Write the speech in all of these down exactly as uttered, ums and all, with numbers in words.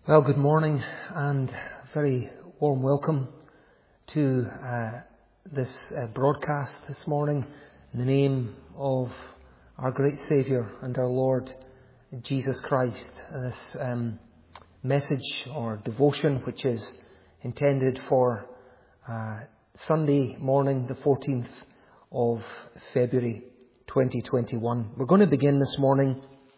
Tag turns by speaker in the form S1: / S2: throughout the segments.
S1: Well, good morning and a very warm welcome to uh, this uh, broadcast this morning in the name of our great Saviour and our Lord Jesus Christ. This um, message or devotion, which is intended for uh, Sunday morning, the fourteenth of February twenty twenty-one. We're going to begin this morning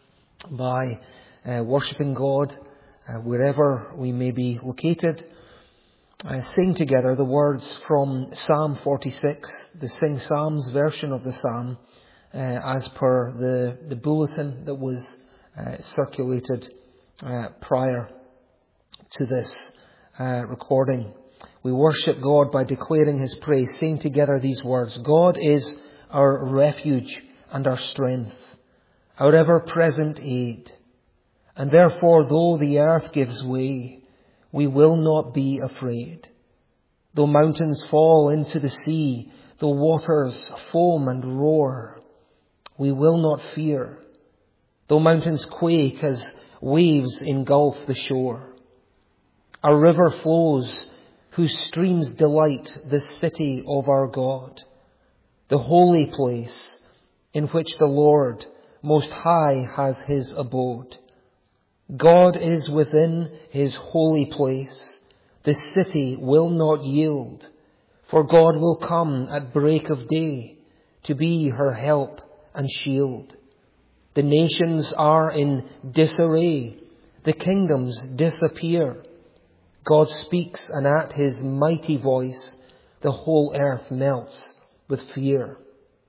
S1: by uh, worshipping God Uh, wherever we may be located, uh, sing together the words from Psalm forty-six, the Sing Psalms version of the Psalm, uh, as per the, the bulletin that was uh, circulated uh, prior to this uh, recording. We worship God by declaring His praise. Sing together these words: God is our refuge and our strength, our ever-present aid. And therefore, though the earth gives way, we will not be afraid. Though mountains fall into the sea, though waters foam and roar, we will not fear. Though mountains quake as waves engulf the shore. Our river flows, whose streams delight the city of our God, the holy place in which the Lord Most High has His abode. God is within His holy place. The city will not yield, for God will come at break of day to be her help and shield. The nations are in disarray. The kingdoms disappear. God speaks, and at His mighty voice the whole earth melts with fear.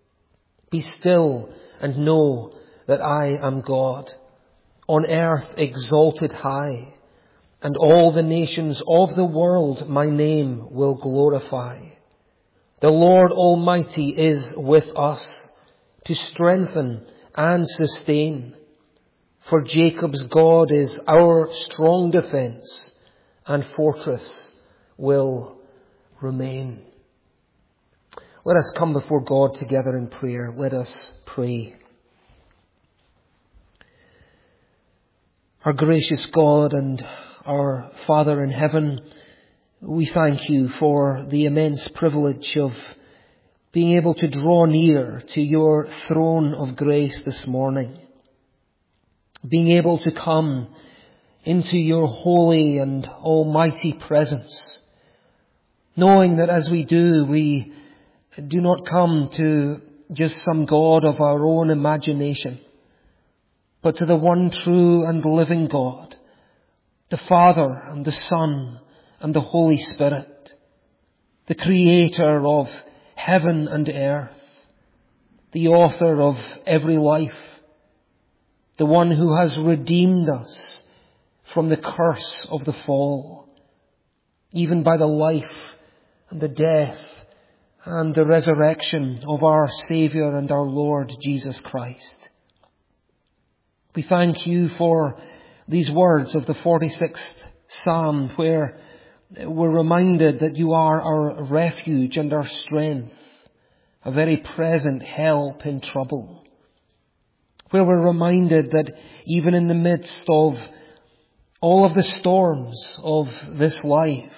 S1: Be still and know that I am God, on earth exalted high, and all the nations of the world my name will glorify. The Lord Almighty is with us to strengthen and sustain. For Jacob's God is our strong defence, and fortress will remain. Let us come before God together in prayer. Let us pray. Our gracious God and our Father in heaven, we thank You for the immense privilege of being able to draw near to Your throne of grace this morning. Being able to come into Your holy and almighty presence, knowing that as we do, we do not come to just some God of our own imagination, but to the one true and living God, the Father and the Son and the Holy Spirit, the Creator of heaven and earth, the author of every life, the one who has redeemed us from the curse of the fall, even by the life and the death and the resurrection of our Saviour and our Lord Jesus Christ. We thank You for these words of the forty-sixth Psalm, where we're reminded that You are our refuge and our strength, a very present help in trouble. Where we're reminded that even in the midst of all of the storms of this life,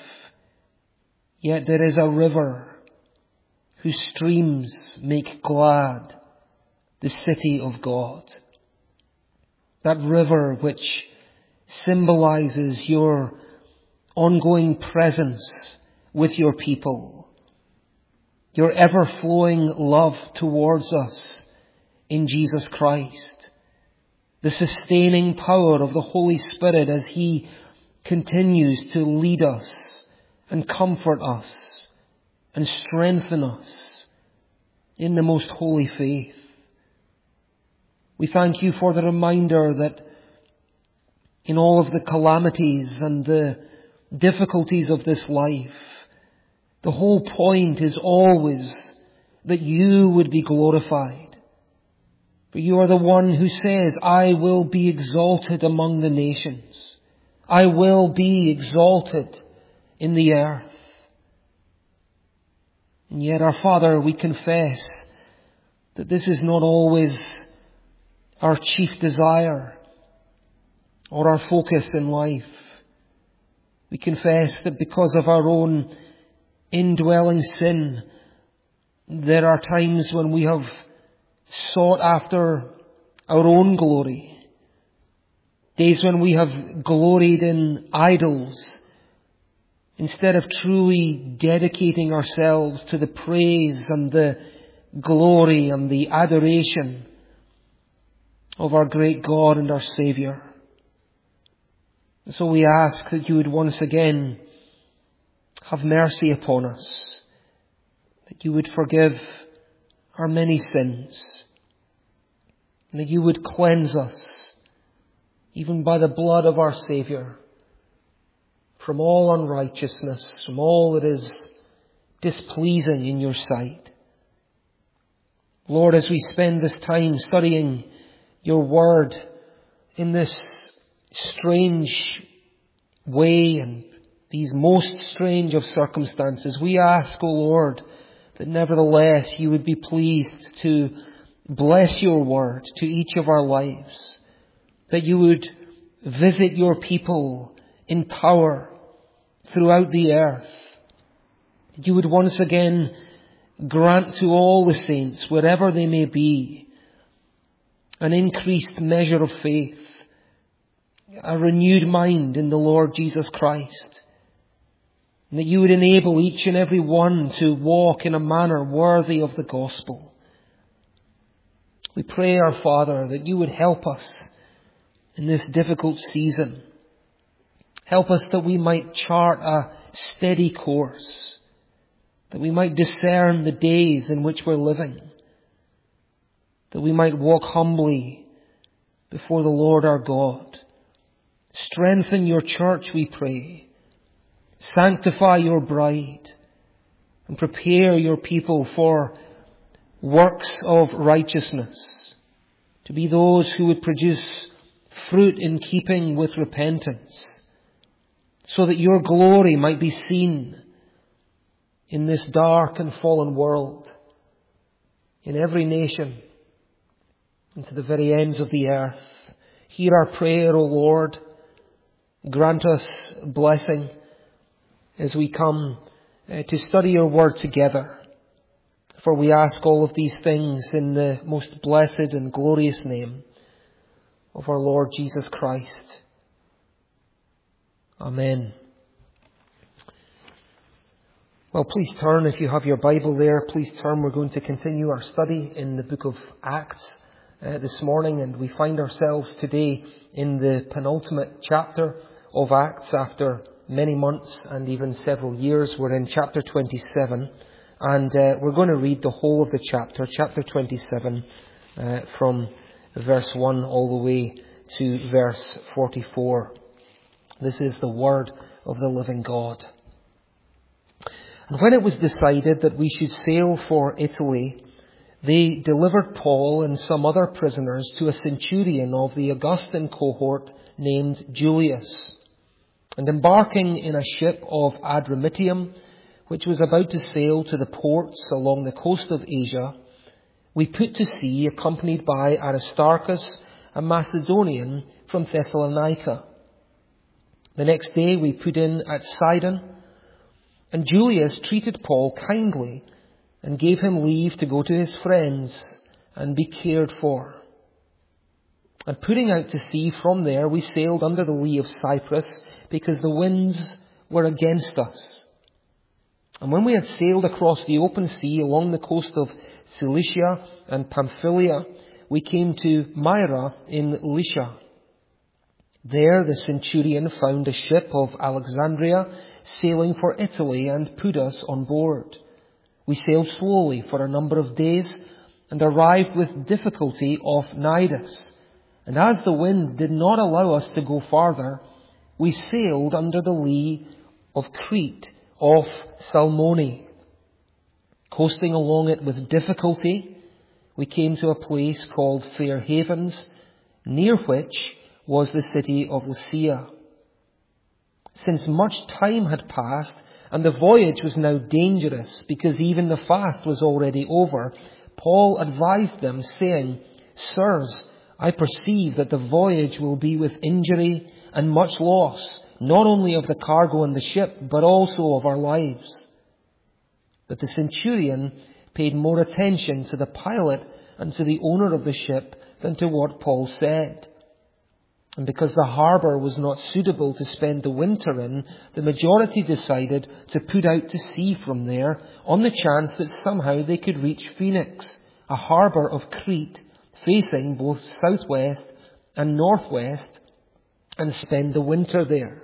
S1: yet there is a river whose streams make glad the city of God. That river which symbolizes Your ongoing presence with Your people, Your ever-flowing love towards us in Jesus Christ, the sustaining power of the Holy Spirit as He continues to lead us and comfort us and strengthen us in the most holy faith. We thank You for the reminder that in all of the calamities and the difficulties of this life, the whole point is always that You would be glorified. For You are the one who says, I will be exalted among the nations. I will be exalted in the earth. And yet, our Father, we confess that this is not always our chief desire or our focus in life. We confess that because of our own indwelling sin, there are times when we have sought after our own glory. Days when we have gloried in idols instead of truly dedicating ourselves to the praise and the glory and the adoration of our great God and our Saviour. And so we ask that you would once again have mercy upon us, that you would forgive our many sins, and that you would cleanse us, even by the blood of our Saviour, from all unrighteousness, from all that is displeasing in your sight. Lord, as we spend this time studying your word in this strange way and these most strange of circumstances, we ask, O Lord, that nevertheless you would be pleased to bless your word to each of our lives, that you would visit your people in power throughout the earth, that you would once again grant to all the saints, wherever they may be, an increased measure of faith, a renewed mind in the Lord Jesus Christ, and that you would enable each and every one to walk in a manner worthy of the gospel. We pray, our Father, that you would help us in this difficult season. Help us that we might chart a steady course, that we might discern the days in which we're living, that we might walk humbly before the Lord our God. Strengthen your church, we pray. Sanctify your bride and prepare your people for works of righteousness, to be those who would produce fruit in keeping with repentance, so that your glory might be seen in this dark and fallen world, in every nation, and to the very ends of the earth. Hear our prayer, O Lord. Grant us blessing as we come uh, to study your word together. For we ask all of these things in the most blessed and glorious name of our Lord Jesus Christ. Amen. Well, please turn, if you have your Bible there, please turn. We're going to continue our study in the book of Acts uh, this morning, and we find ourselves today in the penultimate chapter of Acts after many months and even several years. We're in chapter twenty-seven, and uh, we're going to read the whole of the chapter, chapter twenty-seven, uh, from verse one all the way to verse forty-four. This is the word of the living God. And when it was decided that we should sail for Italy, they delivered Paul and some other prisoners to a centurion of the Augustan cohort named Julius. And embarking in a ship of Adramyttium, which was about to sail to the ports along the coast of Asia, we put to sea accompanied by Aristarchus, a Macedonian from Thessalonica. The next day we put in at Sidon, and Julius treated Paul kindly and gave him leave to go to his friends and be cared for. And putting out to sea from there, we sailed under the lee of Cyprus because the winds were against us. And when we had sailed across the open sea along the coast of Cilicia and Pamphylia, we came to Myra in Lycia. There the centurion found a ship of Alexandria sailing for Italy and put us on board. We sailed slowly for a number of days and arrived with difficulty off Cnidus. And as the wind did not allow us to go farther, we sailed under the lee of Crete off Salmone. Coasting along it with difficulty, we came to a place called Fair Havens, near which was the city of Lasea. Since much time had passed, and the voyage was now dangerous, because even the fast was already over, Paul advised them, saying, "Sirs, I perceive that the voyage will be with injury and much loss not only of the cargo and the ship, but also of our lives." But the centurion paid more attention to the pilot and to the owner of the ship than to what Paul said. And because the harbour was not suitable to spend the winter in, the majority decided to put out to sea from there on the chance that somehow they could reach Phoenix, a harbour of Crete facing both southwest and northwest, and spend the winter there.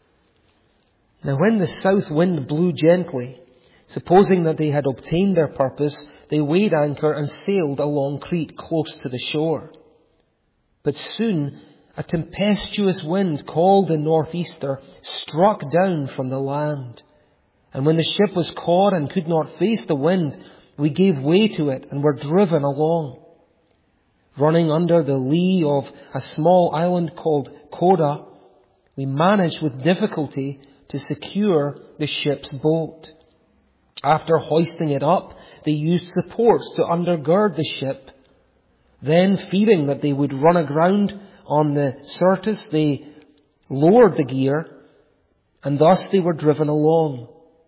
S1: Now when the south wind blew gently, supposing that they had obtained their purpose, they weighed anchor and sailed along Crete close to the shore. But soon a tempestuous wind called the northeaster struck down from the land. And when the ship was caught and could not face the wind, we gave way to it and were driven along. Running under the lee of a small island called Coda, we managed with difficulty to secure the ship's boat. After hoisting it up, they used supports to undergird the ship. Then, fearing that they would run aground on the Syrtis, they lowered the gear, and thus they were driven along.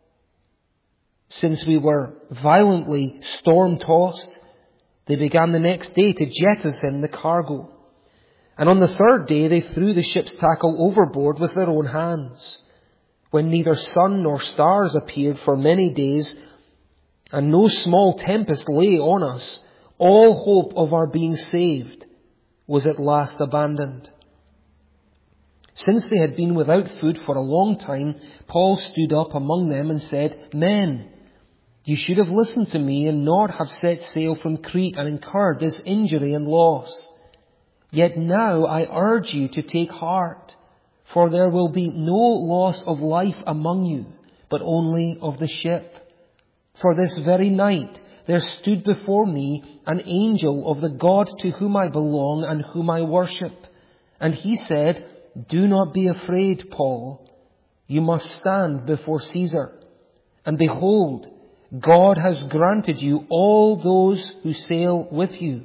S1: Since we were violently storm-tossed, they began the next day to jettison the cargo. And on the third day they threw the ship's tackle overboard with their own hands. When neither sun nor stars appeared for many days, and no small tempest lay on us, all hope of our being saved was at last abandoned. Since they had been without food for a long time, Paul stood up among them and said, "Men, you should have listened to me and not have set sail from Crete and incurred this injury and loss. Yet now I urge you to take heart, for there will be no loss of life among you, but only of the ship. For this very night there stood before me an angel of the God to whom I belong and whom I worship. And he said, 'Do not be afraid, Paul. You must stand before Caesar. And behold, God has granted you all those who sail with you.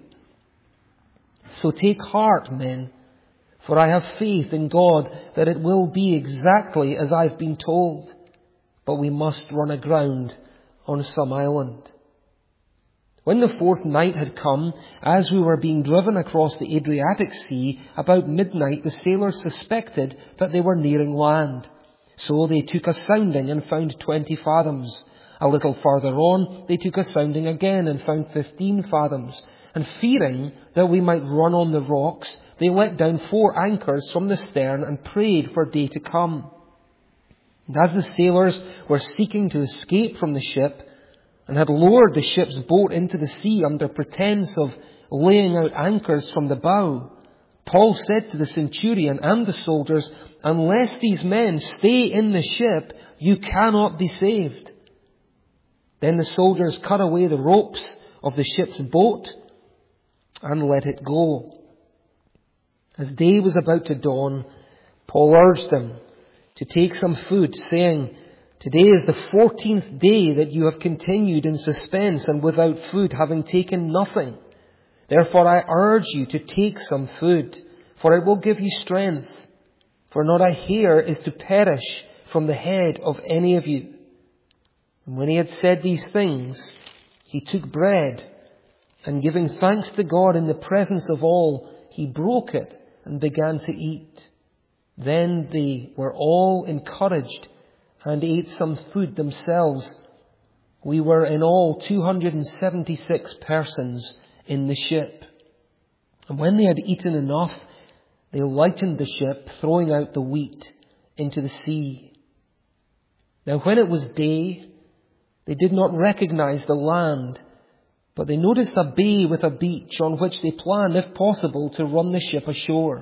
S1: So take heart, men, for I have faith in God that it will be exactly as I've been told. But we must run aground on some island.' When the fourth night had come, as we were being driven across the Adriatic Sea, about midnight the sailors suspected that they were nearing land. So they took a sounding and found twenty fathoms. A little farther on, they took a sounding again and found fifteen fathoms. And fearing that we might run on the rocks, they let down four anchors from the stern and prayed for day to come. And as the sailors were seeking to escape from the ship, and had lowered the ship's boat into the sea under pretense of laying out anchors from the bow, Paul said to the centurion and the soldiers, "Unless these men stay in the ship, you cannot be saved." Then the soldiers cut away the ropes of the ship's boat and let it go. As day was about to dawn, Paul urged them to take some food, saying, "Today is the fourteenth day that you have continued in suspense and without food, having taken nothing. Therefore I urge you to take some food, for it will give you strength. For not a hair is to perish from the head of any of you." And when he had said these things, he took bread, and giving thanks to God in the presence of all, he broke it and began to eat. Then they were all encouraged and ate some food themselves. We were in all two hundred seventy-six persons in the ship. And when they had eaten enough, they lightened the ship, throwing out the wheat into the sea. Now when it was day, they did not recognize the land, but they noticed a bay with a beach on which they planned, if possible, to run the ship ashore.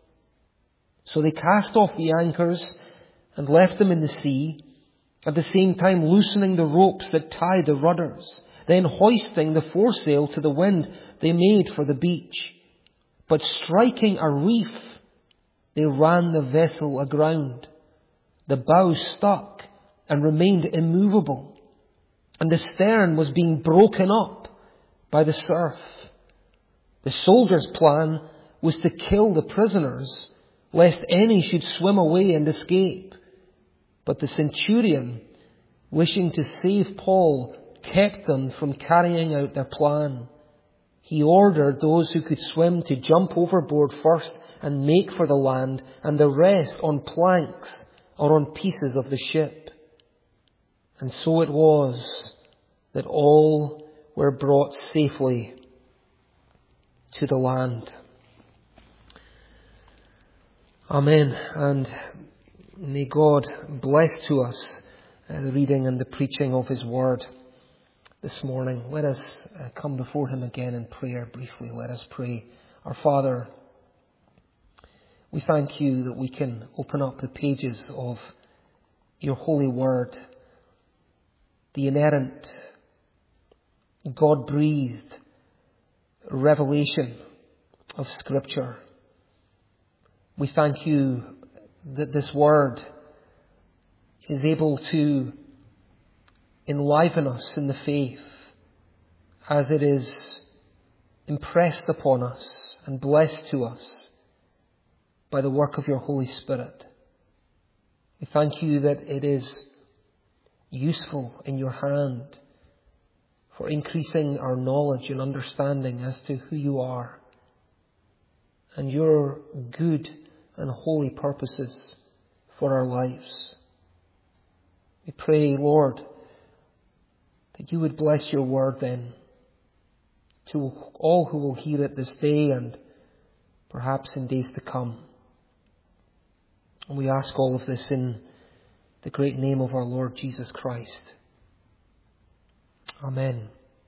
S1: So they cast off the anchors and left them in the sea, at the same time loosening the ropes that tied the rudders. Then hoisting the foresail to the wind, they made for the beach. But striking a reef, they ran the vessel aground. The bow stuck and remained immovable, and the stern was being broken up by the surf. The soldiers' plan was to kill the prisoners lest any should swim away and escape. But the centurion, wishing to save Paul, kept them from carrying out their plan. He ordered those who could swim to jump overboard first and make for the land, and the rest on planks or on pieces of the ship. And so it was that all were brought safely to the land. Amen. And may God bless to us uh, the reading and the preaching of His Word this morning. Let us uh, come before Him again in prayer briefly. Let us pray. Our Father, we thank You that we can open up the pages of Your holy Word, the inerrant, God-breathed revelation of Scripture. We thank You that this Word is able to enliven us in the faith as it is impressed upon us and blessed to us by the work of Your Holy Spirit. We thank You that it is useful in Your hand for increasing our knowledge and understanding as to who You are and Your good and holy purposes for our lives. We pray, Lord, that You would bless Your Word then to all who will hear it this day and perhaps in days to come. And we ask all of this in the great name of our Lord Jesus Christ. Amen.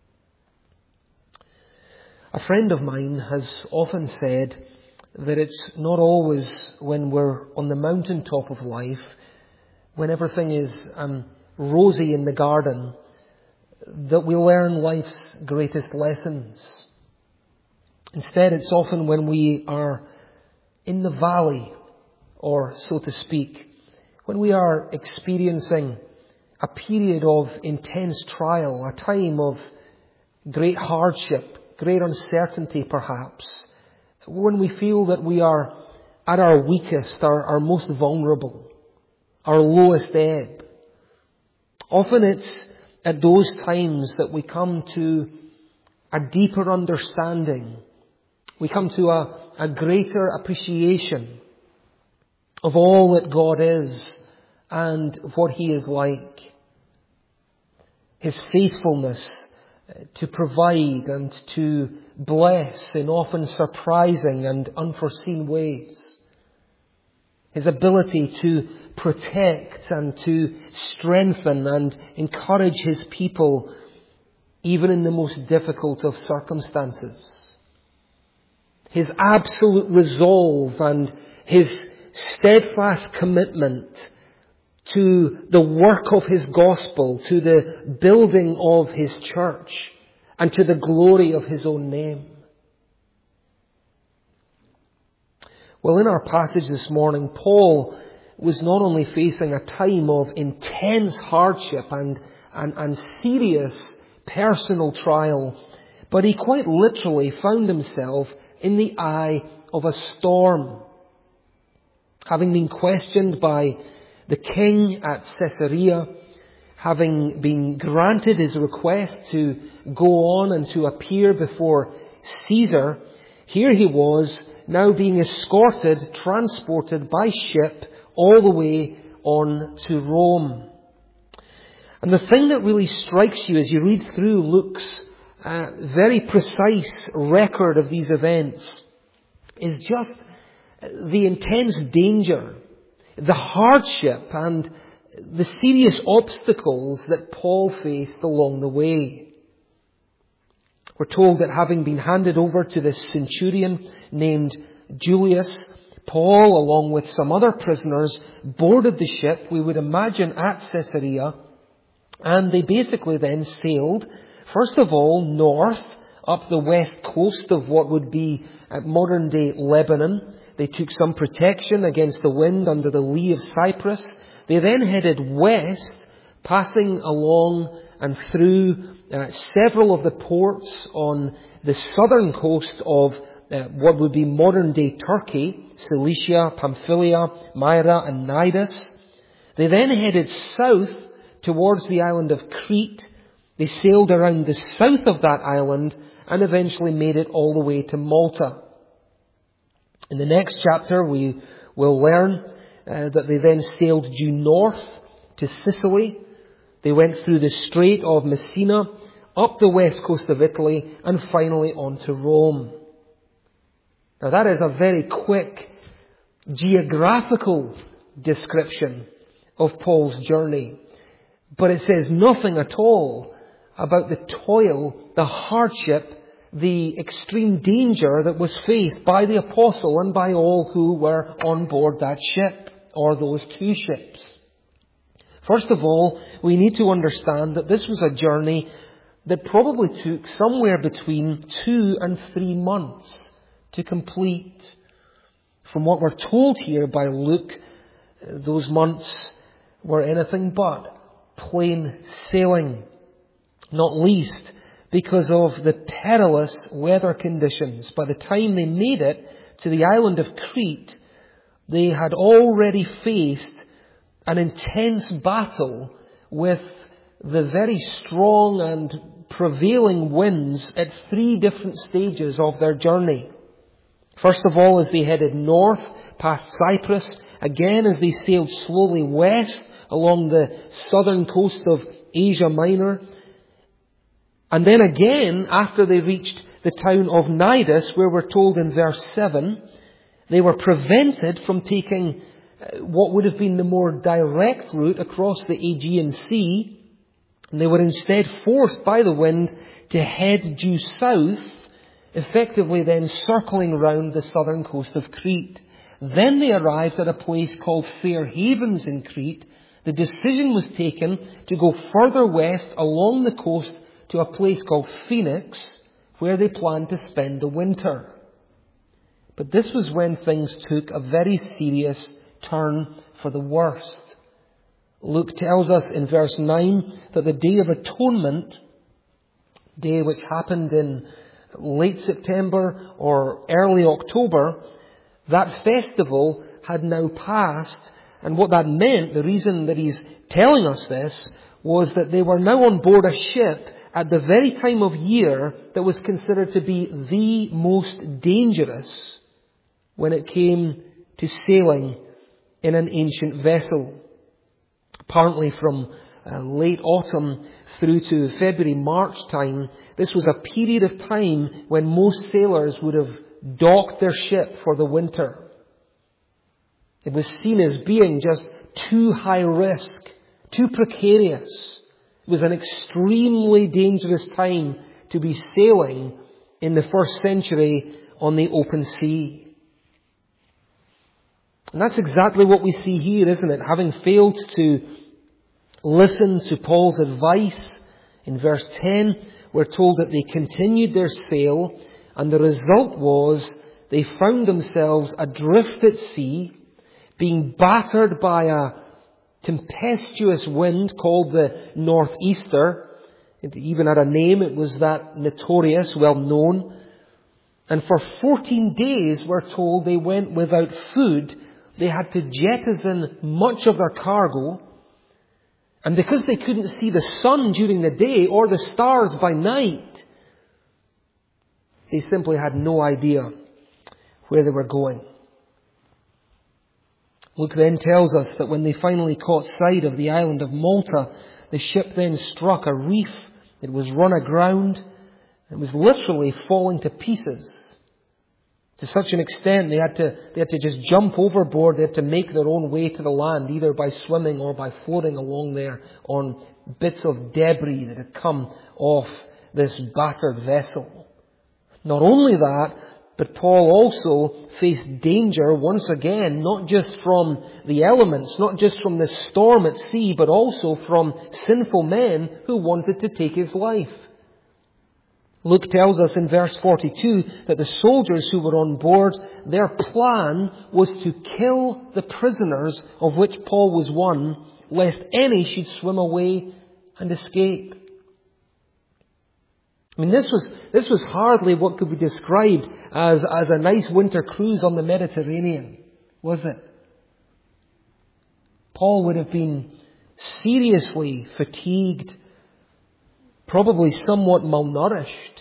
S1: A friend of mine has often said that it's not always when we're on the mountaintop of life, when everything is um, rosy in the garden, that we learn life's greatest lessons. Instead, it's often when we are in the valley, or so to speak, when we are experiencing a period of intense trial, a time of great hardship, great uncertainty perhaps, when we feel that we are at our weakest, our, our most vulnerable, our lowest ebb. Often it's at those times that we come to a deeper understanding. We come to a, a greater appreciation of all that God is and what He is like. His faithfulness to provide and to bless in often surprising and unforeseen ways. His ability to protect and to strengthen and encourage His people even in the most difficult of circumstances. His absolute resolve and His steadfast commitment to the work of His gospel, to the building of His church, and to the glory of His own name. Well, in our passage this morning, Paul was not only facing a time of intense hardship and, and, and serious personal trial, but he quite literally found himself in the eye of a storm. Having been questioned by the king at Caesarea, having been granted his request to go on and to appear before Caesar, here he was now being escorted, transported by ship all the way on to Rome. And the thing that really strikes you as you read through Luke's uh, very precise record of these events is just the intense danger, the hardship and the serious obstacles that Paul faced along the way. We're told that having been handed over to this centurion named Julius, Paul, along with some other prisoners, boarded the ship, we would imagine, at Caesarea, and they basically then sailed, first of all, north up the west coast of what would be modern-day Lebanon. They took some protection against the wind under the lee of Cyprus. They then headed west, passing along and through uh, several of the ports on the southern coast of uh, what would be modern-day Turkey, Cilicia, Pamphylia, Myra and Cnidus. They then headed south towards the island of Crete. They sailed around the south of that island and eventually made it all the way to Malta. In the next chapter, we will learn uh, that they then sailed due north to Sicily. They went through the Strait of Messina, up the west coast of Italy, and finally on to Rome. Now that is a very quick geographical description of Paul's journey. But it says nothing at all about the toil, the hardship, the extreme danger that was faced by the apostle and by all who were on board that ship, or those two ships. First of all, we need to understand that this was a journey that probably took somewhere between two and three months to complete. From what we're told here by Luke, those months were anything but plain sailing, not least because of the perilous weather conditions. By the time they made it to the island of Crete, they had already faced an intense battle with the very strong and prevailing winds at three different stages of their journey. First of all, as they headed north past Cyprus, again as they sailed slowly west along the southern coast of Asia Minor, and then again after they reached the town of Cnidus, where we're told in verse seven, they were prevented from taking what would have been the more direct route across the Aegean Sea, and they were instead forced by the wind to head due south, effectively then circling round the southern coast of Crete. Then they arrived at a place called Fair Havens in Crete. The decision was taken to go further west along the coast to a place called Phoenix, where they planned to spend the winter. But this was when things took a very serious turn for the worst. Luke tells us in verse nine that the Day of Atonement, day which happened in late September or early October, that festival had now passed. And what that meant, the reason that he's telling us this, was that they were now on board a ship at the very time of year that was considered to be the most dangerous when it came to sailing in an ancient vessel. Apparently from uh, late autumn through to February, March time, this was a period of time when most sailors would have docked their ship for the winter. It was seen as being just too high risk, too precarious. It was an extremely dangerous time to be sailing in the first century on the open sea. And that's exactly what we see here, isn't it? Having failed to listen to Paul's advice, in verse ten, we're told that they continued their sail, and the result was they found themselves adrift at sea, being battered by a tempestuous wind called the northeaster. It even had a name. It was that notorious, well known. And for fourteen days, we're told, they went without food. They had to jettison much of their cargo. And because they couldn't see the sun during the day or the stars by night, they simply had no idea where they were going. Luke then tells us that when they finally caught sight of the island of Malta, the ship then struck a reef. It was run aground. It was literally falling to pieces. To such an extent, they had to, they had to just jump overboard. They had to make their own way to the land, either by swimming or by floating along there on bits of debris that had come off this battered vessel. Not only that, but Paul also faced danger once again, not just from the elements, not just from the storm at sea, but also from sinful men who wanted to take his life. Luke tells us in verse forty-two that the soldiers who were on board, their plan was to kill the prisoners, of which Paul was one, lest any should swim away and escape. I mean, this was, this was hardly what could be described as, as a nice winter cruise on the Mediterranean, was it? Paul would have been seriously fatigued, probably somewhat malnourished,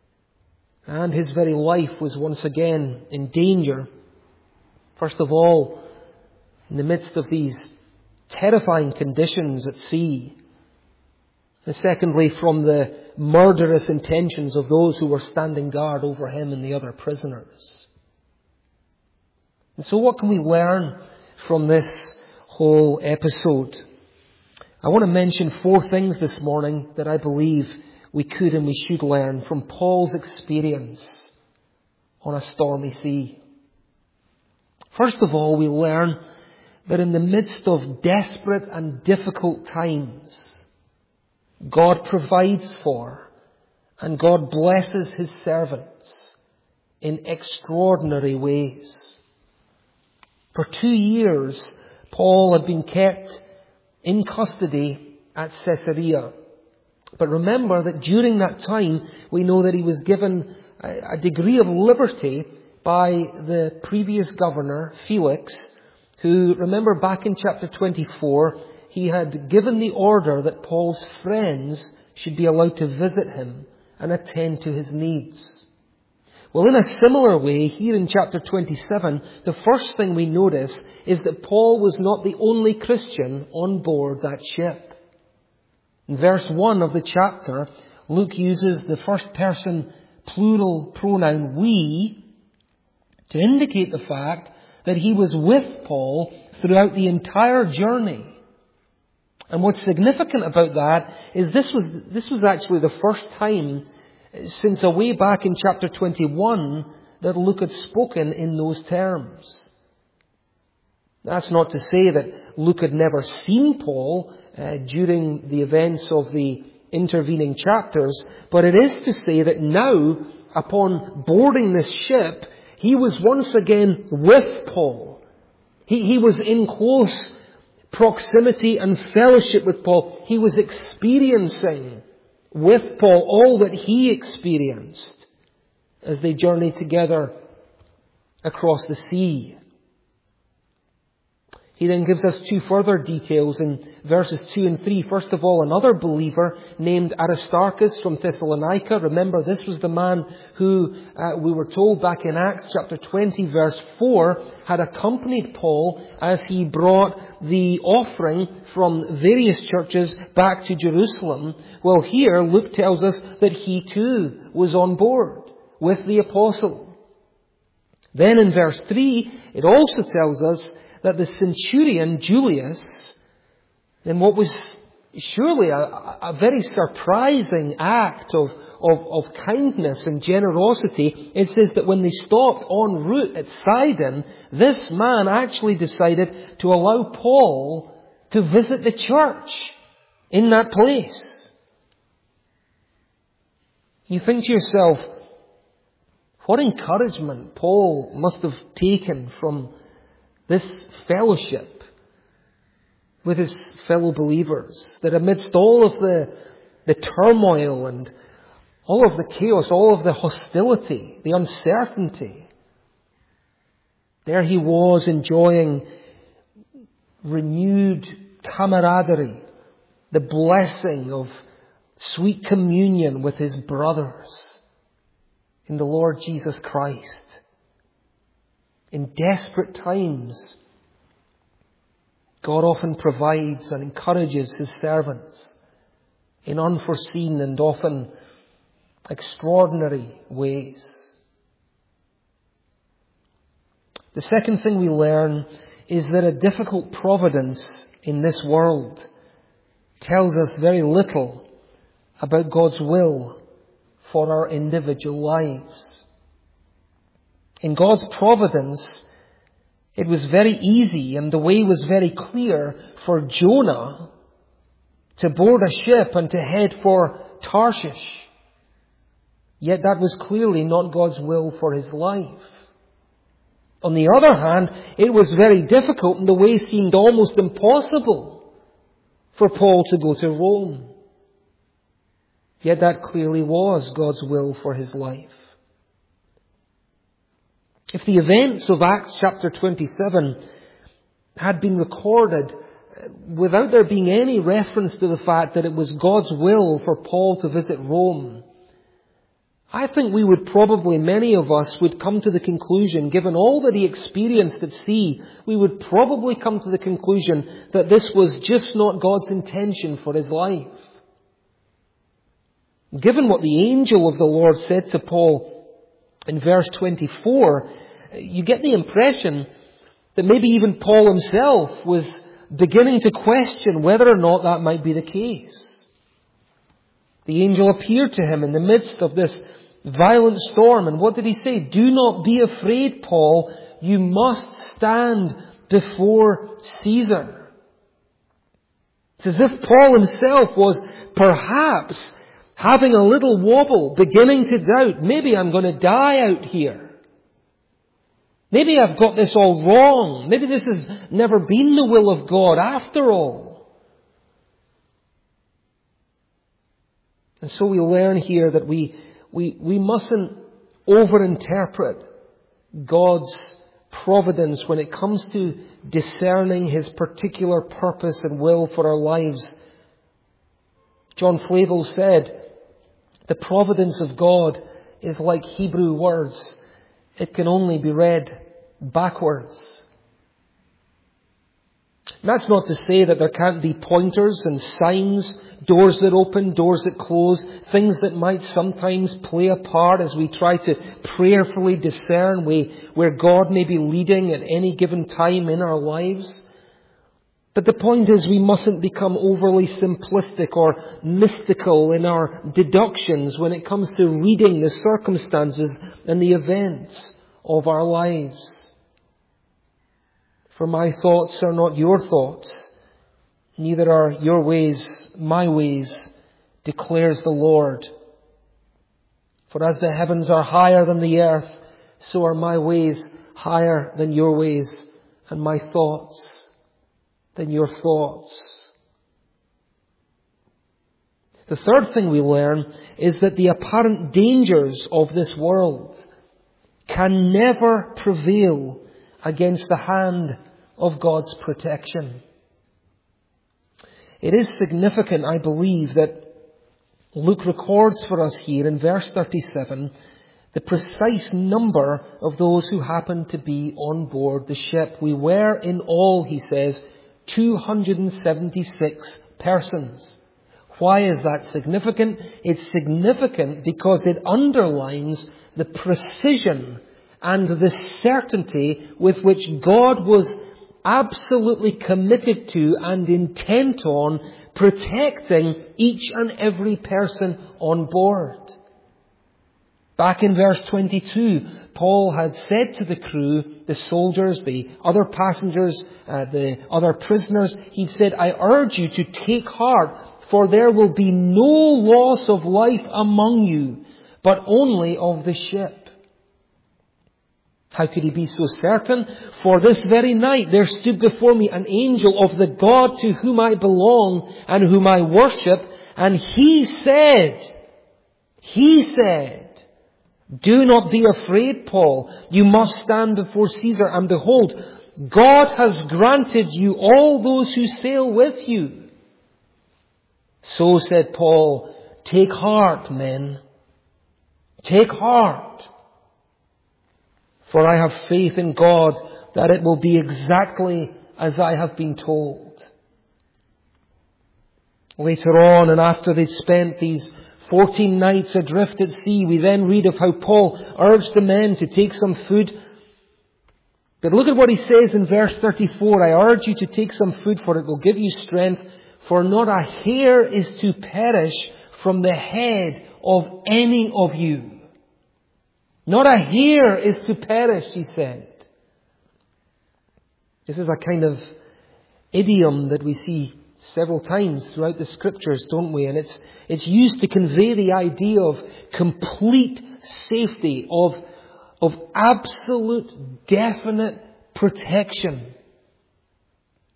S1: and his very life was once again in danger. First of all, in the midst of these terrifying conditions at sea, and secondly, from the murderous intentions of those who were standing guard over him and the other prisoners. And so what can we learn from this whole episode? I want to mention four things this morning that I believe we could and we should learn from Paul's experience on a stormy sea. First of all, we learn that in the midst of desperate and difficult times, God provides for and God blesses His servants in extraordinary ways. For two years, Paul had been kept in custody at Caesarea. But remember that during that time, we know that he was given a degree of liberty by the previous governor, Felix, who, remember back in chapter twenty-four, he had given the order that Paul's friends should be allowed to visit him and attend to his needs. Well, in a similar way, here in chapter twenty-seven, the first thing we notice is that Paul was not the only Christian on board that ship. In verse one of the chapter, Luke uses the first person plural pronoun we to indicate the fact that he was with Paul throughout the entire journey. And what's significant about that is this was this was actually the first time since away back in chapter twenty-one that Luke had spoken in those terms. That's not to say that Luke had never seen Paul uh, during the events of the intervening chapters, but it is to say that now, upon boarding this ship, he was once again with Paul. He, he was in close proximity and fellowship with Paul. He was experiencing with Paul all that he experienced as they journeyed together across the sea. He then gives us two further details in verses two and three. First of all, another believer named Aristarchus from Thessalonica. Remember, this was the man who, uh, we were told back in Acts chapter twenty, verse four, had accompanied Paul as he brought the offering from various churches back to Jerusalem. Well, here Luke tells us that he too was on board with the apostle. Then in verse three, it also tells us that the centurion Julius, in what was surely a, a very surprising act of, of, of kindness and generosity, it says that when they stopped en route at Sidon, this man actually decided to allow Paul to visit the church in that place. You think to yourself, what encouragement Paul must have taken from this fellowship with his fellow believers, that amidst all of the, the turmoil and all of the chaos, all of the hostility, the uncertainty, there he was enjoying renewed camaraderie, the blessing of sweet communion with his brothers in the Lord Jesus Christ. In desperate times, God often provides and encourages His servants in unforeseen and often extraordinary ways. The second thing we learn is that a difficult providence in this world tells us very little about God's will for our individual lives. In God's providence, it was very easy and the way was very clear for Jonah to board a ship and to head for Tarshish. Yet that was clearly not God's will for his life. On the other hand, it was very difficult and the way seemed almost impossible for Paul to go to Rome. Yet that clearly was God's will for his life. If the events of Acts chapter twenty-seven had been recorded without there being any reference to the fact that it was God's will for Paul to visit Rome, I think we would probably, many of us, would come to the conclusion, given all that he experienced at sea, we would probably come to the conclusion that this was just not God's intention for his life. Given what the angel of the Lord said to Paul in verse twenty-four, you get the impression that maybe even Paul himself was beginning to question whether or not that might be the case. The angel appeared to him in the midst of this violent storm, and what did he say? Do not be afraid, Paul. You must stand before Caesar. It's as if Paul himself was perhaps having a little wobble, beginning to doubt, maybe I'm going to die out here. Maybe I've got this all wrong. Maybe this has never been the will of God after all. And so we learn here that we, we, we mustn't overinterpret God's providence when it comes to discerning his particular purpose and will for our lives. John Flavel said, the providence of God is like Hebrew words. It can only be read backwards. That's not to say that there can't be pointers and signs, doors that open, doors that close, things that might sometimes play a part as we try to prayerfully discern where God may be leading at any given time in our lives. But the point is, we mustn't become overly simplistic or mystical in our deductions when it comes to reading the circumstances and the events of our lives. For my thoughts are not your thoughts, neither are your ways my ways, declares the Lord. For as the heavens are higher than the earth, so are my ways higher than your ways, and my thoughts than your thoughts. The third thing we learn is that the apparent dangers of this world can never prevail against the hand of God's protection. It is significant, I believe, that Luke records for us here in verse thirty-seven the precise number of those who happened to be on board the ship. We were in all, he says, two hundred seventy-six persons. Why is that significant? It's significant because it underlines the precision and the certainty with which God was absolutely committed to and intent on protecting each and every person on board. Back in verse twenty-two, Paul had said to the crew, the soldiers, the other passengers, uh, the other prisoners, he said, I urge you to take heart, for there will be no loss of life among you, but only of the ship. How could he be so certain? For this very night there stood before me an angel of the God to whom I belong and whom I worship, and he said, he said, do not be afraid, Paul. You must stand before Caesar, and behold, God has granted you all those who sail with you. So said Paul, take heart, men. Take heart. For I have faith in God that it will be exactly as I have been told. Later on, and after they'd spent these fourteen nights adrift at sea, we then read of how Paul urged the men to take some food. But look at what he says in verse thirty-four. I urge you to take some food, for it will give you strength. For not a hair is to perish from the head of any of you. Not a hair is to perish, he said. This is a kind of idiom that we see several times throughout the scriptures, don't we? And it's it's used to convey the idea of complete safety, of, of absolute, definite protection.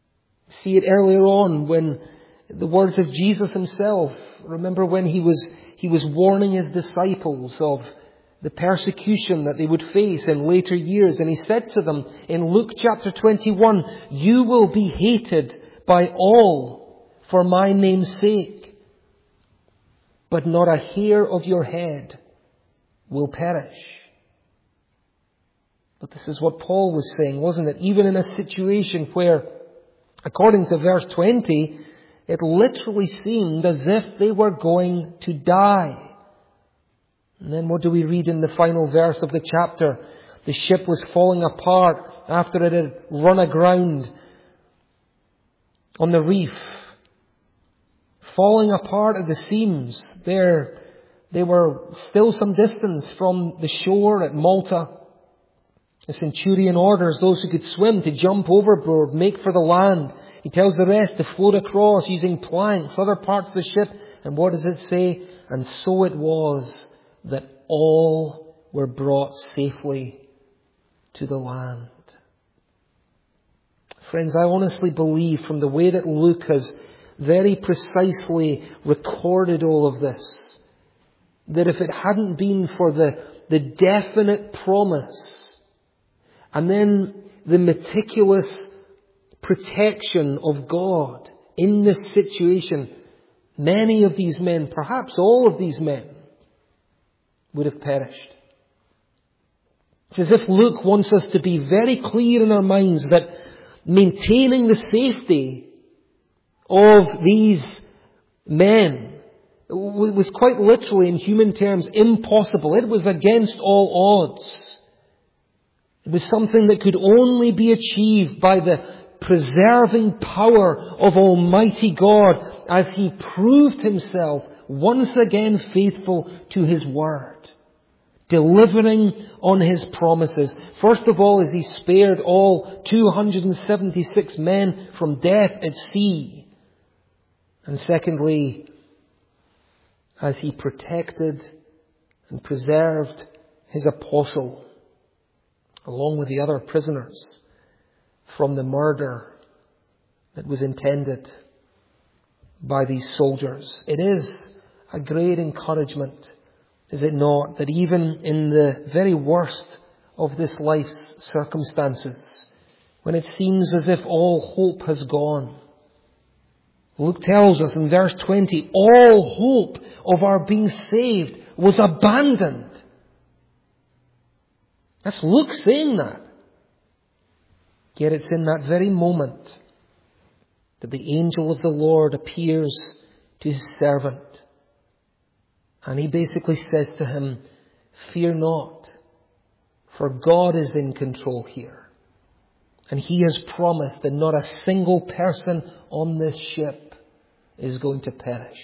S1: See it earlier on when the words of Jesus himself, remember when he was he was warning his disciples of the persecution that they would face in later years. And he said to them in Luke chapter twenty-one, "You will be hated by all for my name's sake, but not a hair of your head will perish." But this is what Paul was saying, wasn't it? Even in a situation where, according to verse twenty, it literally seemed as if they were going to die. And then what do we read in the final verse of the chapter? The ship was falling apart after it had run aground on the reef. Falling apart at the seams. There, they were still some distance from the shore at Malta. The centurion orders those who could swim to jump overboard, make for the land. He tells the rest to float across using planks, other parts of the ship. And what does it say? And so it was that all were brought safely to the land. Friends, I honestly believe from the way that Luke has very precisely recorded all of this, that if it hadn't been for the, the definite promise and then the meticulous protection of God in this situation, many of these men, perhaps all of these men, would have perished. It's as if Luke wants us to be very clear in our minds that maintaining the safety of these men was quite literally, in human terms, impossible. It was against all odds. It was something that could only be achieved by the preserving power of Almighty God as He proved Himself once again faithful to His word, delivering on His promises. First of all, as He spared all two hundred seventy-six men from death at sea. And secondly, as He protected and preserved His apostle, along with the other prisoners, from the murder that was intended by these soldiers. It is a great encouragement, is it not, that even in the very worst of this life's circumstances, when it seems as if all hope has gone, Luke tells us in verse twenty, all hope of our being saved was abandoned. That's Luke saying that. Yet it's in that very moment that the angel of the Lord appears to his servant. And he basically says to him, "Fear not, for God is in control here. And He has promised that not a single person on this ship is going to perish."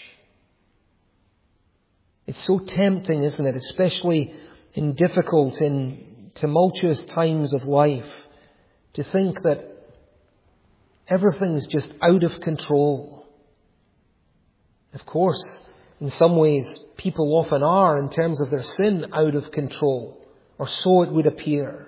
S1: It's so tempting, isn't it? Especially in difficult, in tumultuous times of life, to think that everything's just out of control. Of course, in some ways, people often are, in terms of their sin, out of control, or so it would appear.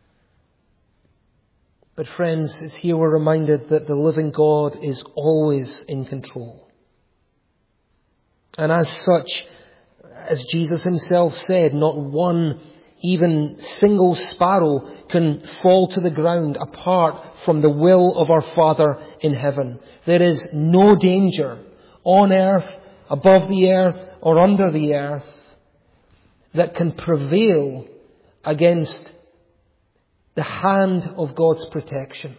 S1: But friends, it's here we're reminded that the living God is always in control. And as such, as Jesus Himself said, not one even single sparrow can fall to the ground apart from the will of our Father in heaven. There is no danger on earth, above the earth, or under the earth that can prevail against the hand of God's protection.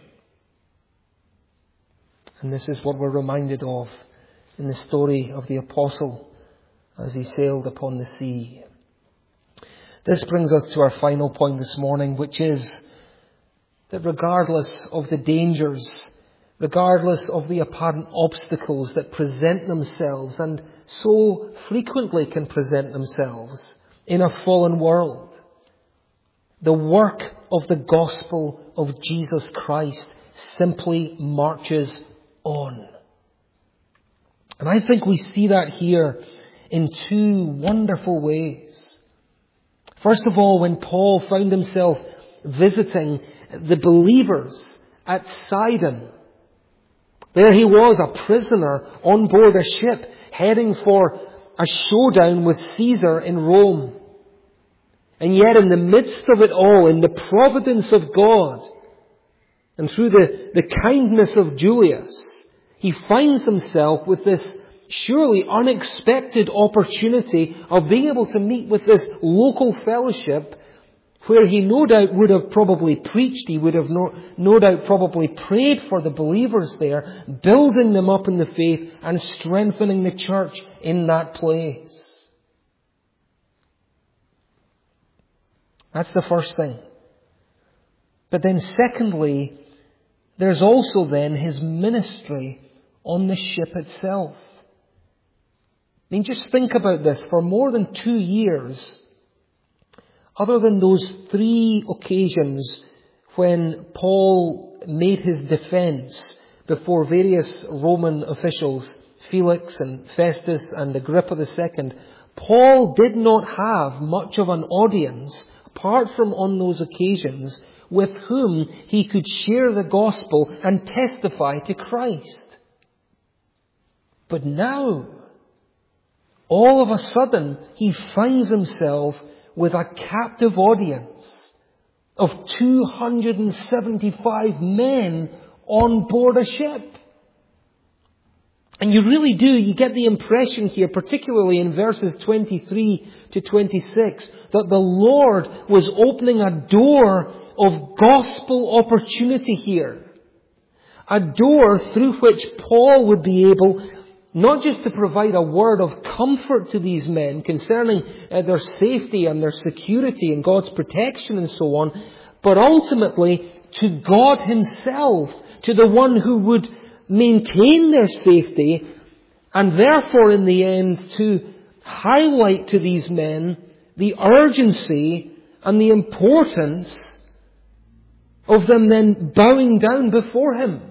S1: And this is what we're reminded of in the story of the apostle as he sailed upon the sea. This brings us to our final point this morning, which is that regardless of the dangers, regardless of the apparent obstacles that present themselves, and so frequently can present themselves in a fallen world, the work of the gospel of Jesus Christ simply marches on. And I think we see that here in two wonderful ways. First of all, when Paul found himself visiting the believers at Sidon, there he was, a prisoner on board a ship, heading for a showdown with Caesar in Rome. And yet in the midst of it all, in the providence of God, and through the, the kindness of Julius, he finds himself with this surely unexpected opportunity of being able to meet with this local fellowship where he no doubt would have probably preached, he would have no, no doubt probably prayed for the believers there, building them up in the faith and strengthening the church in that place. That's the first thing. But then secondly, there's also then his ministry on the ship itself. I mean, just think about this. For more than two years, other than those three occasions when Paul made his defense before various Roman officials, Felix and Festus and Agrippa the Second, Paul did not have much of an audience, apart from on those occasions, with whom he could share the gospel and testify to Christ. But now, all of a sudden, he finds himself with a captive audience of two hundred seventy-five men on board a ship. And you really do, you get the impression here, particularly in verses twenty-three to twenty-six, that the Lord was opening a door of gospel opportunity here. A door through which Paul would be able not just to provide a word of comfort to these men concerning uh, their safety and their security and God's protection and so on, but ultimately to God Himself, to the one who would maintain their safety, and therefore in the end to highlight to these men the urgency and the importance of them then bowing down before Him.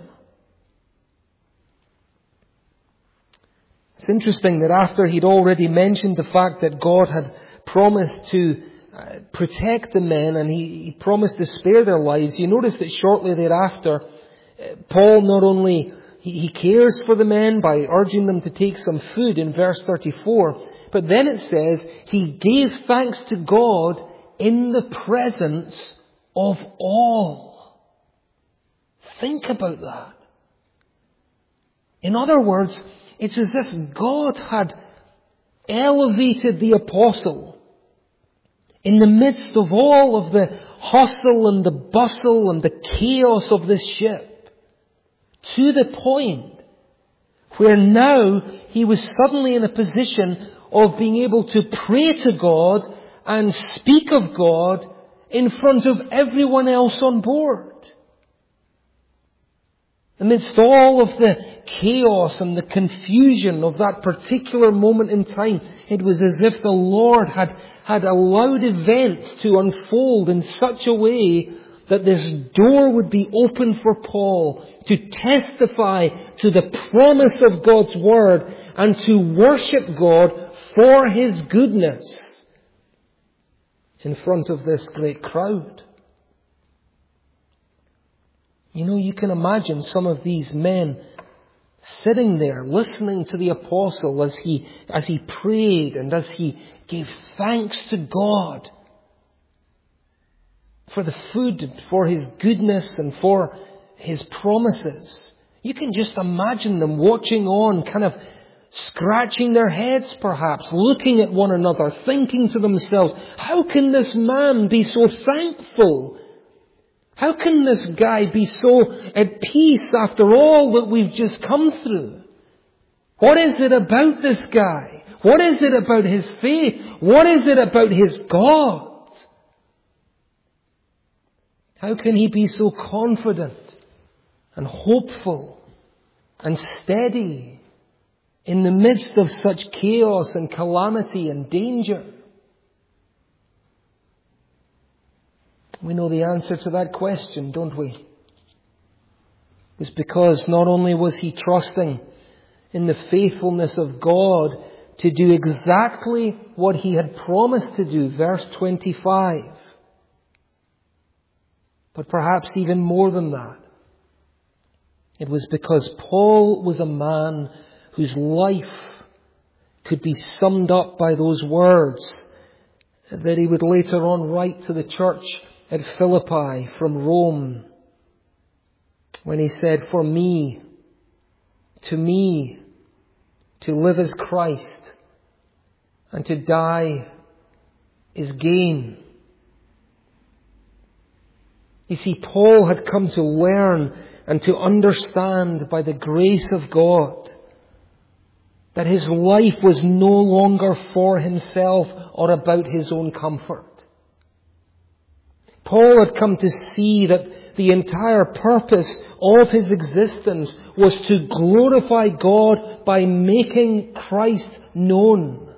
S1: It's interesting that after he'd already mentioned the fact that God had promised to uh, protect the men and he, he promised to spare their lives, you notice that shortly thereafter, uh, Paul not only, he, he cares for the men by urging them to take some food in verse thirty-four, but then it says, he gave thanks to God in the presence of all. Think about that. In other words, it's as if God had elevated the apostle in the midst of all of the hustle and the bustle and the chaos of this ship, to the point where now he was suddenly in a position of being able to pray to God and speak of God in front of everyone else on board. Amidst all of the chaos and the confusion of that particular moment in time, it was as if the Lord had, had allowed events to unfold in such a way that this door would be open for Paul to testify to the promise of God's Word and to worship God for His goodness in front of this great crowd. You know, you can imagine some of these men sitting there listening to the apostle as he, as he prayed and as he gave thanks to God for the food and for His goodness and for His promises. You can just imagine them watching on, kind of scratching their heads perhaps, looking at one another, thinking to themselves, how can this man be so thankful? How can this guy be so at peace after all that we've just come through? What is it about this guy? What is it about his faith? What is it about his God? How can he be so confident and hopeful and steady in the midst of such chaos and calamity and danger? We know the answer to that question, don't we? It's because not only was he trusting in the faithfulness of God to do exactly what he had promised to do, verse twenty-five, but perhaps even more than that. It was because Paul was a man whose life could be summed up by those words that he would later on write to the church at Philippi from Rome, when he said, "For me, to me, to live is Christ, and to die is gain." You see, Paul had come to learn and to understand by the grace of God that his life was no longer for himself or about his own comfort. Paul had come to see that the entire purpose of his existence was to glorify God by making Christ known.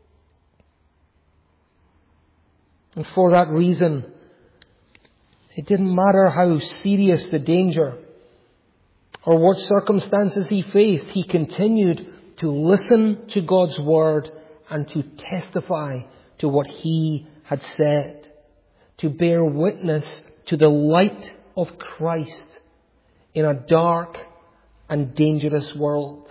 S1: And for that reason, it didn't matter how serious the danger or what circumstances he faced, he continued to listen to God's word and to testify to what he had said, to bear witness to the light of Christ in a dark and dangerous world.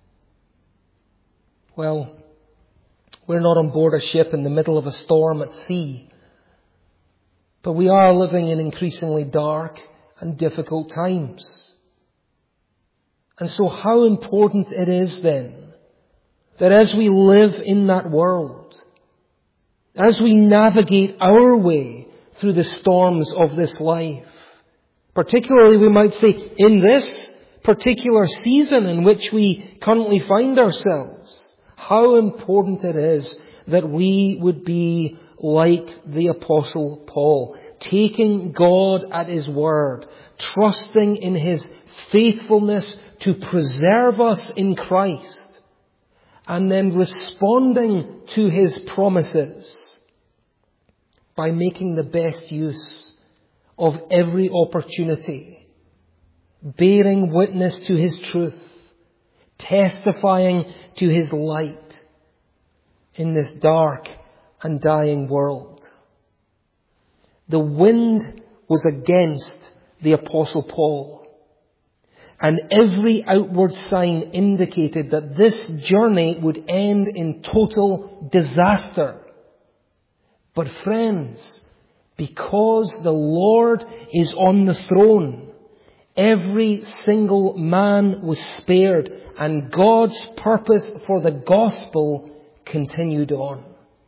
S1: Well, we're not on board a ship in the middle of a storm at sea, but we are living in increasingly dark and difficult times. And so how important it is then that as we live in that world, as we navigate our way through the storms of this life, particularly we might say in this particular season in which we currently find ourselves, how important it is that we would be like the Apostle Paul, taking God at His word, trusting in His faithfulness to preserve us in Christ, and then responding to His promises by making the best use of every opportunity, bearing witness to His truth, testifying to His light in this dark and dying world. The wind was against the Apostle Paul, and every outward sign indicated that this journey would end in total disaster. But friends, because the Lord is on the throne, every single man was spared, and God's purpose for the gospel continued on.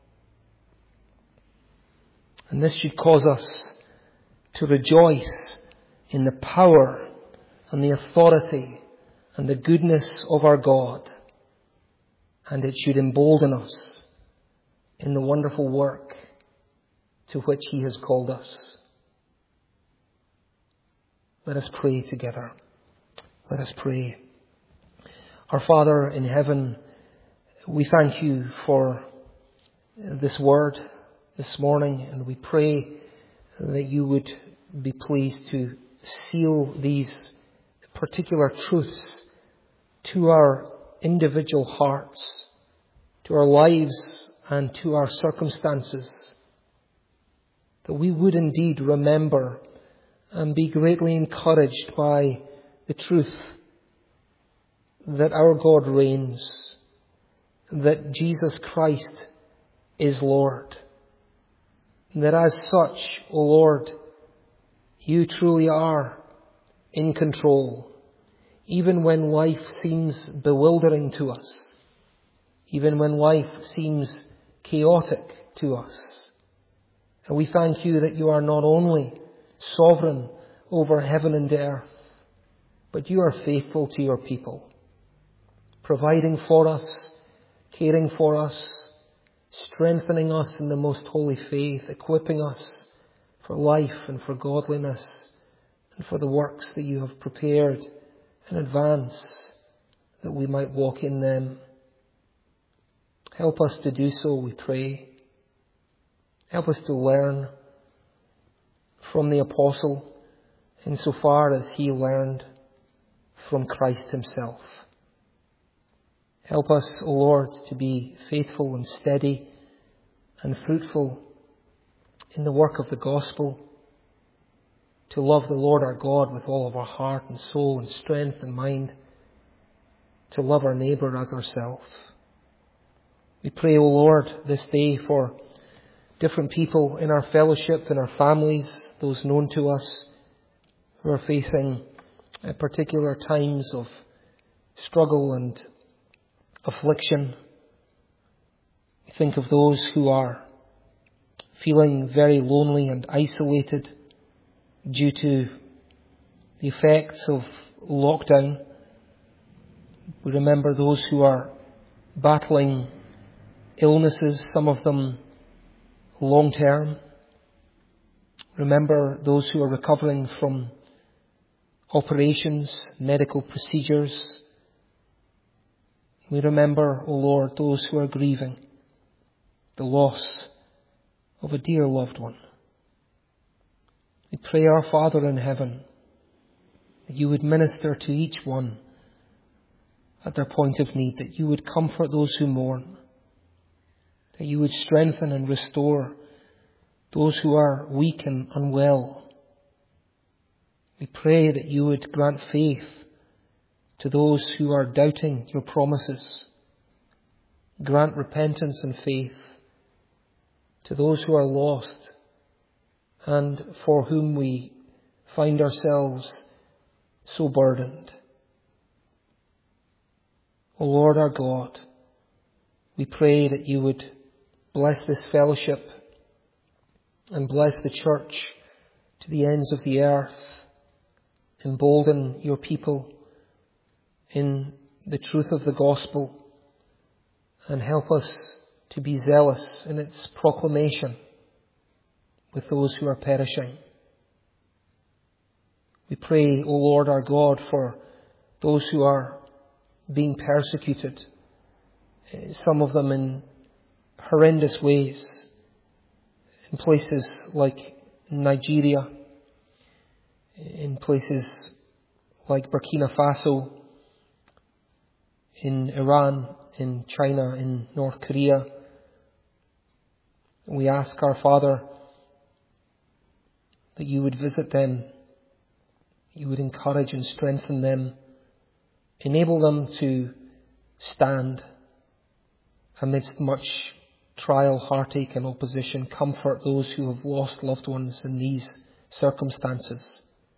S1: And this should cause us to rejoice in the power and the authority and the goodness of our God. And it should embolden us in the wonderful work to which He has called us. Let us pray together. Let us pray. Our Father in heaven, we thank You for this word this morning, and we pray that You would be pleased to seal these particular truths to our individual hearts, to our lives and to our circumstances, that we would indeed remember and be greatly encouraged by the truth that our God reigns, that Jesus Christ is Lord, and that as such, O Lord, You truly are in control, even when life seems bewildering to us, even when life seems chaotic to us. And we thank You that You are not only sovereign over heaven and earth, but You are faithful to Your people, providing for us, caring for us, strengthening us in the most holy faith, equipping us for life and for godliness, and for the works that You have prepared in advance, that we might walk in them. Help us to do so, we pray. Help us to learn from the Apostle insofar as he learned from Christ Himself. Help us, O Lord, to be faithful and steady and fruitful in the work of the gospel, to love the Lord our God with all of our heart and soul and strength and mind, to love our neighbour as ourselves. We pray, O Lord, this day for different people in our fellowship, in our families, those known to us who are facing uh, particular times of struggle and affliction. We think of those who are feeling very lonely and isolated due to the effects of lockdown. We remember those who are battling illnesses, some of them long term. Remember those who are recovering from operations, medical procedures. We remember, O Lord, those who are grieving the loss of a dear loved one. We pray, our Father in heaven, that you would minister to each one at their point of need, that you would comfort those who mourn, that you would strengthen and restore those who are weak and unwell. We pray that you would grant faith to those who are doubting your promises. Grant repentance and faith to those who are lost and for whom we find ourselves so burdened. O Lord our God, we pray that you would bless this fellowship and bless the church to the ends of the earth. Embolden your people in the truth of the gospel and help us to be zealous in its proclamation with those who are perishing. We pray, O Lord our God, for those who are being persecuted, some of them in horrendous ways, in places like Nigeria, in places like Burkina Faso, in Iran, in China, in North Korea. We ask, our Father, that you would visit them, you would encourage and strengthen them, enable them to stand amidst much trial, heartache and opposition. Comfort those who have lost loved ones in these circumstances.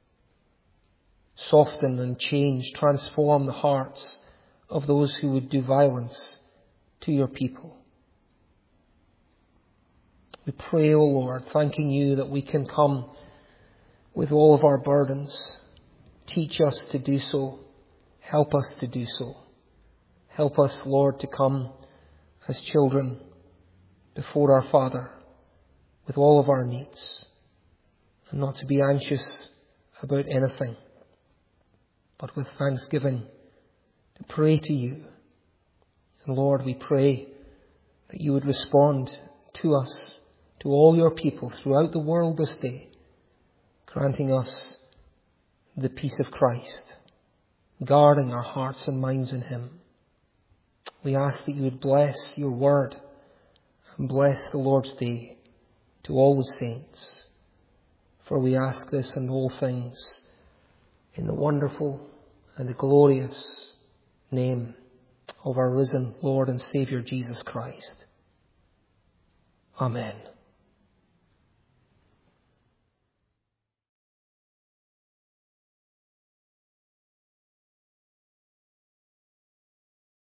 S1: Soften and change, transform the hearts of those who would do violence to your people. We pray, O Lord, thanking you that we can come with all of our burdens. Teach us to do so. Help us to do so. Help us, Lord, to come as children before our Father with all of our needs, and not to be anxious about anything, but with thanksgiving to pray to you. And Lord, we pray that you would respond to us, to all your people throughout the world this day, granting us the peace of Christ, guarding our hearts and minds in him. We ask that you would bless your word and bless the Lord's day to all the saints. For we ask this and all things in the wonderful and the glorious name of our risen Lord and Saviour Jesus Christ. Amen.